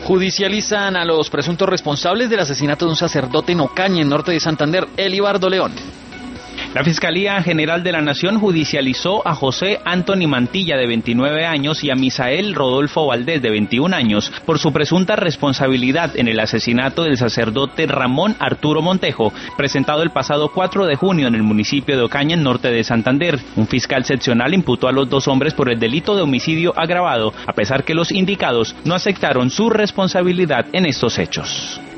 Judicializan a los presuntos responsables del asesinato de un sacerdote en Ocaña, en norte de Santander, Elibardo León. La Fiscalía General de la Nación judicializó a José Anthony Mantilla, de 29 años, y a Misael Rodolfo Valdés, de 21 años, por su presunta responsabilidad en el asesinato del sacerdote Ramón Arturo Montejo, presentado el pasado 4 de junio en el municipio de Ocaña, en norte de Santander. Un fiscal seccional imputó a los dos hombres por el delito de homicidio agravado, a pesar que los indicados no aceptaron su responsabilidad en estos hechos.